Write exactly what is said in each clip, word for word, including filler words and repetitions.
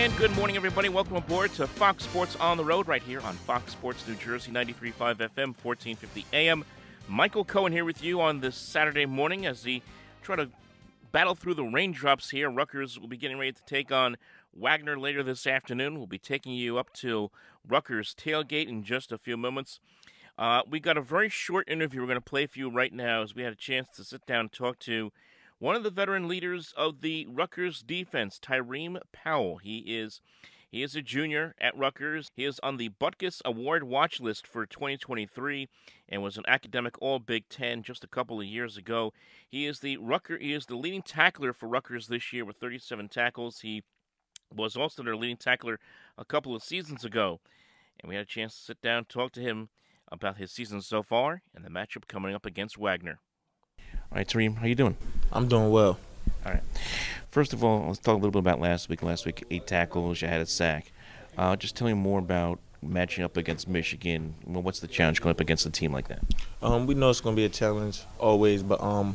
And good morning, everybody. Welcome aboard to Fox Sports on the Road right here on Fox Sports New Jersey, ninety-three point five F M, fourteen fifty A M. Michael Cohen here with you on this Saturday morning as we try to battle through the raindrops here. Rutgers will be getting ready to take on Wagner later this afternoon. We'll be taking you up to Rutgers tailgate in just a few moments. Uh, we got a very short interview we're going to play for you right now as we had a chance to sit down and talk to one of the veteran leaders of the Rutgers defense, Tyreem Powell. He is he is a junior at Rutgers. He is on the Butkus Award watch list for twenty twenty-three and was an academic All-Big Ten just a couple of years ago. He is the Rutgers, he is the leading tackler for Rutgers this year with thirty-seven tackles. He was also their leading tackler a couple of seasons ago. And we had a chance to sit down and talk to him about his season so far and the matchup coming up against Wagner. All right, Tareem, how you doing? I'm doing well. All right. First of all, let's talk a little bit about last week. Last week, eight tackles, you had a sack. Uh, just tell me more about matching up against Michigan. Well, what's the challenge going up against a team like that? Um, we know it's going to be a challenge always, but um,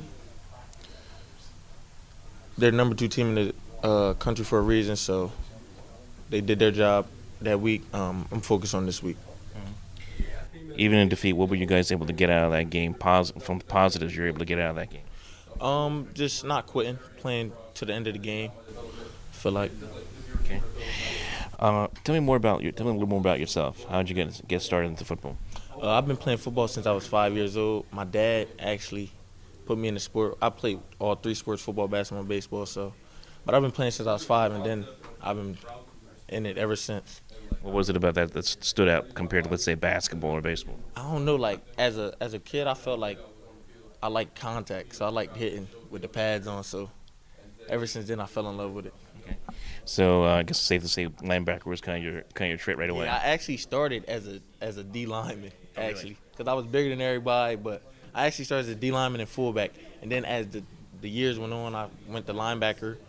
they're number two team in the uh, country for a reason, so they did their job that week. Um, I'm focused on this week. Even in defeat, what were you guys able to get out of that game? Pos- from the positives you were able to get out of that game? Um, just not quitting, playing to the end of the game. Feel like. Okay. Uh, tell me more about you. Tell me a little more about yourself. How did you get get started into football? Uh, I've been playing football since I was five years old. My dad actually put me in the sport. I played all three sports: football, basketball, and baseball. So, but I've been playing since I was five, and then I've been in it ever since. What was it about that that stood out compared to, let's say, basketball or baseball? I don't know. Like as a as a kid, I felt like I liked contact, so I liked hitting with the pads on. So ever since then, I fell in love with it. Okay. So uh, I guess it's safe to say linebacker was kind of your kind of your trait right away. Yeah, I actually started as a as a D lineman actually, because I was bigger than everybody. But I actually started as a D lineman and fullback, and then as the the years went on, I went to linebacker,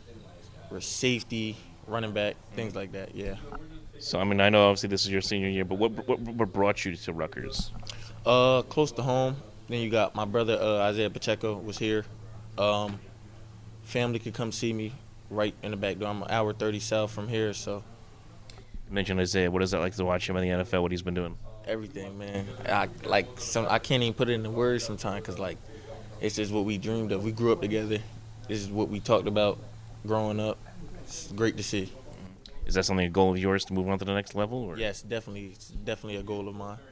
or safety, running back, things like that. Yeah. So, I mean, I know obviously this is your senior year, but what what, what brought you to Rutgers? Uh, close to home. Then you got my brother uh, Isaiah Pacheco was here. Um, family could come see me right in the back door. I'm an hour thirty south from here, so. You mentioned Isaiah. What is that like to watch him in the N F L? What he's been doing? Everything, man. I like some. I can't even put it into words sometimes because like, it's just what we dreamed of. We grew up together. This is what we talked about growing up. It's great to see. Is that something a goal of yours to move on to the next level? Or? Yes, definitely. It's definitely a goal of mine.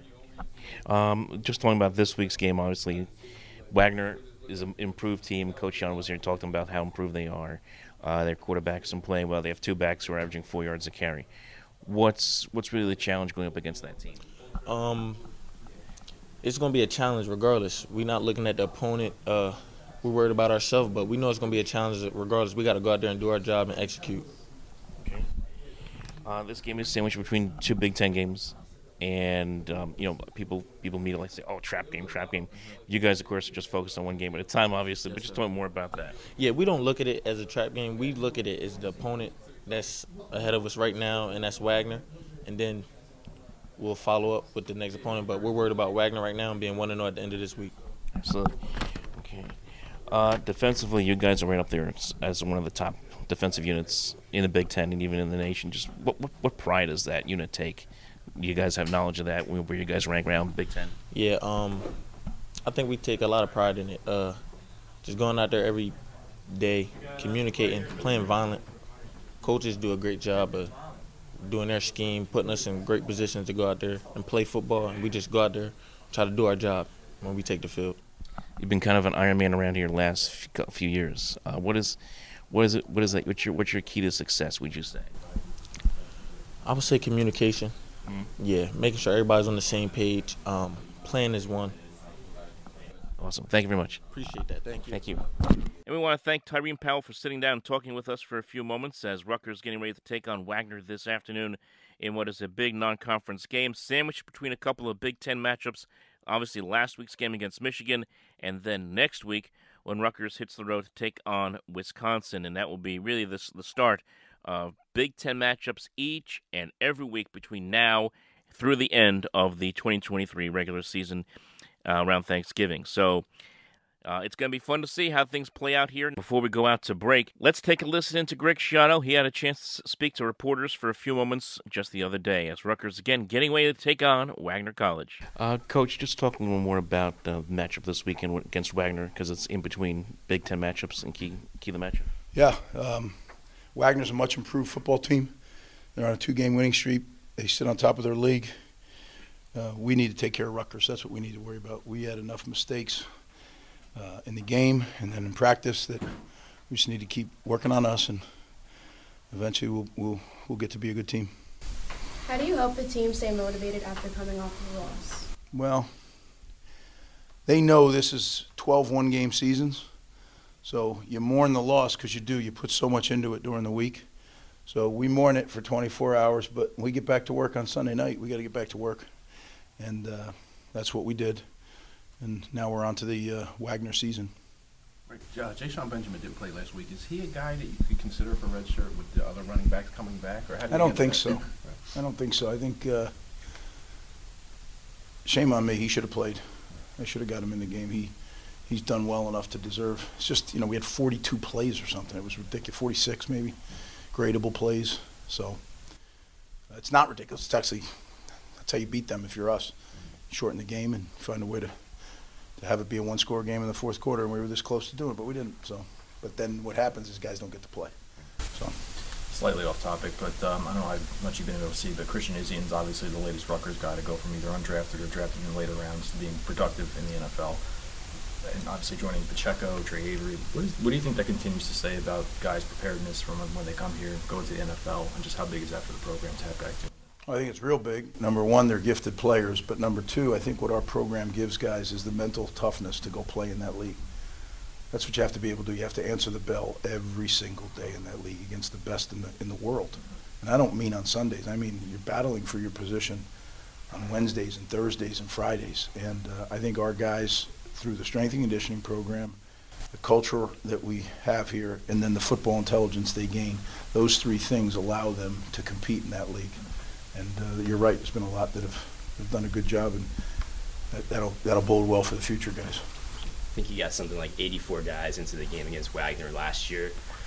Um, just talking about this week's game, obviously, Wagner is an improved team. Coach Young was here talking about how improved they are. Uh, their quarterback's been playing well. They have two backs who are averaging four yards a carry. What's what's really the challenge going up against that team? Um, it's going to be a challenge regardless. We're not looking at the opponent. Uh, we're worried about ourselves, but we know it's going to be a challenge regardless. We got to go out there and do our job and execute. Okay. Uh, this game is sandwiched between two Big Ten games, and um, you know people people immediately say, "Oh, trap game, trap game." You guys, of course, are just focused on one game at a time, obviously. Yes, but just talk more about that. Yeah, we don't look at it as a trap game. We look at it as the opponent that's ahead of us right now, and that's Wagner, and then we'll follow up with the next opponent. But we're worried about Wagner right now and being one and zero at the end of this week. Absolutely. Okay. Uh, defensively, you guys are right up there as, as one of the top defensive units in the Big Ten and even in the nation. Just what what, what pride does that unit take? You guys have knowledge of that, where you guys rank around Big Ten? Yeah, um, I think we take a lot of pride in it. Uh, just going out there every day, communicating, playing violent. Coaches do a great job of doing their scheme, putting us in great positions to go out there and play football, and we just go out there, try to do our job when we take the field. You've been kind of an Iron Man around here the last few years. Uh, what is What is it? What is that? What's your What's your key to success? Would you say? I would say communication. Mm-hmm. Yeah, making sure everybody's on the same page. Um, playing is one. Awesome. Thank you very much. Appreciate that. Thank you. Thank you. And we want to thank Tyreem Powell for sitting down and talking with us for a few moments as Rutgers getting ready to take on Wagner this afternoon in what is a big non-conference game, sandwiched between a couple of Big Ten matchups. Obviously, last week's game against Michigan, and then next week when Rutgers hits the road to take on Wisconsin, and that will be really the, the start of Big Ten matchups each and every week between now through the end of the twenty twenty-three regular season uh, around Thanksgiving. So Uh, it's going to be fun to see how things play out here. Before we go out to break, let's take a listen into Greg Schiano. He had a chance to speak to reporters for a few moments just the other day as Rutgers again getting ready to take on Wagner College. Uh, Coach, just talk a little more about uh, the matchup this weekend against Wagner because it's in between Big Ten matchups and key, key the matchup. Yeah, um, Wagner's a much improved football team. They're on a two-game winning streak. They sit on top of their league. Uh, we need to take care of Rutgers. That's what we need to worry about. We had enough mistakes Uh, in the game and then in practice that we just need to keep working on us, and eventually we'll we'll we'll get to be a good team. How do you help the team stay motivated after coming off of a loss? Well, they know this is twelve one-game seasons, so you mourn the loss because you do. You put so much into it during the week. So we mourn it for twenty-four hours, but when we get back to work on Sunday night, we got to get back to work, and uh, that's what we did. And now we're on to the uh, Wagner season. Right. Uh, Ja'Sean Benjamin didn't play last week. Is he a guy that you could consider for red shirt with the other running backs coming back? Or how do I you don't think that? so. Right. I don't think so. I think, uh, shame on me, he should have played. I should have got him in the game. He He's done well enough to deserve. It's just, you know, we had forty-two plays or something. It was ridiculous. forty-six maybe, gradable plays. So uh, it's not ridiculous. It's actually, that's how you beat them if you're us. Shorten the game and find a way to to have it be a one-score game in the fourth quarter, and we were this close to doing it, but we didn't. So, but then what happens is guys don't get to play. So, slightly off topic, but um, I don't know how much you've been able to see, but Christian Izzian's obviously the latest Rutgers guy to go from either undrafted or drafted in the later rounds to being productive in the N F L, and obviously joining Pacheco, Trey Avery. What, is, what do you think that continues to say about guys' preparedness from when they come here, go to the N F L, and just how big is that for the program to have guys doing? I think it's real big. Number one, they're gifted players, but number two, I think what our program gives guys is the mental toughness to go play in that league. That's what you have to be able to do. You have to answer the bell every single day in that league against the best in the in the world. And I don't mean on Sundays. I mean you're battling for your position on Wednesdays and Thursdays and Fridays. And uh, I think our guys, through the strength and conditioning program, the culture that we have here, and then the football intelligence they gain, those three things allow them to compete in that league. And uh, you're right. There's been a lot that have, have done a good job, and that, that'll that'll bode well for the future, guys. I think you got something like eighty-four guys into the game against Wagner last year.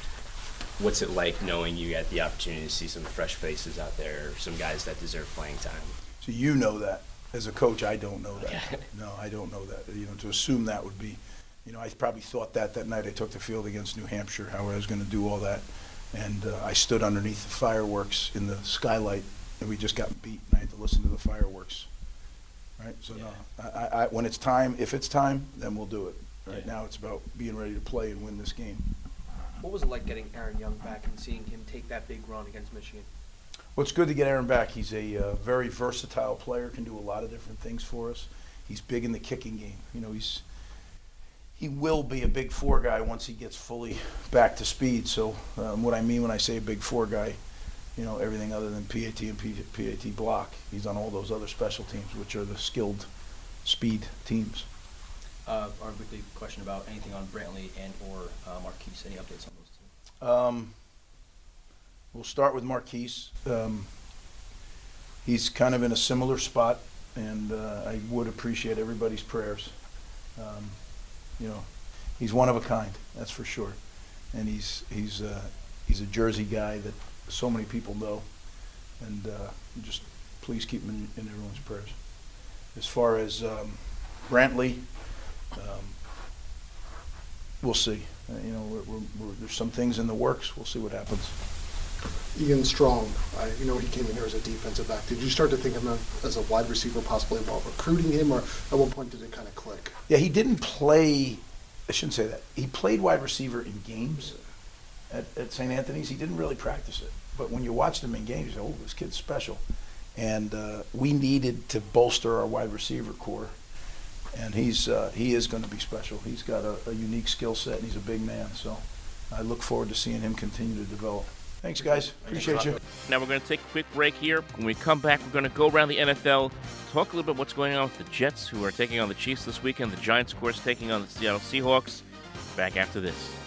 What's it like knowing you got the opportunity to see some fresh faces out there, some guys that deserve playing time? So you know that. As a coach, I don't know that. No, I don't know that. You know, to assume that would be, you know, I probably thought that that night I took the field against New Hampshire, how I was going to do all that. And uh, I stood underneath the fireworks in the skylight, and we just got beat, and I had to listen to the fireworks. Right? So, yeah. no, I, I, when it's time, if it's time, then we'll do it. Right yeah. Now it's about being ready to play and win this game. What was it like getting Aaron Young back and seeing him take that big run against Michigan? Well, it's good to get Aaron back. He's a uh, very versatile player, can do a lot of different things for us. He's big in the kicking game. You know, he's he will be a big four guy once he gets fully back to speed. So um, what I mean when I say a big four guy, you know, everything other than P A T and P A T block. He's on all those other special teams, which are the skilled speed teams. Uh, our weekly question about anything on Brantley and or uh, Marquise. Any updates on those two? Um, we'll start with Marquise. Um, he's kind of in a similar spot, and uh, I would appreciate everybody's prayers. Um, you know, he's one of a kind, that's for sure, and he's he's uh, he's a Jersey guy that so many people know, and uh, just please keep him in, in everyone's prayers. As far as um, Brantley, um, we'll see. Uh, you know, we're, we're, we're, there's some things in the works. We'll see what happens. Ian Strong, I, you know, he came in here as a defensive back. Did you start to think of him as a wide receiver possibly while recruiting him, or at what point did it kind of click? Yeah, he didn't play, I shouldn't say that. He played wide receiver in games at, at Saint Anthony's. He didn't really practice it. But when you watched him in games, you say, oh, this kid's special. And uh, we needed to bolster our wide receiver core. And he's uh, he is going to be special. He's got a, a unique skill set, and he's a big man. So I look forward to seeing him continue to develop. Thanks, guys. Appreciate you. Now we're going to take a quick break here. When we come back, we're going to go around the N F L, talk a little bit what's going on with the Jets, who are taking on the Chiefs this weekend. The Giants, of course, taking on the Seattle Seahawks. Back after this.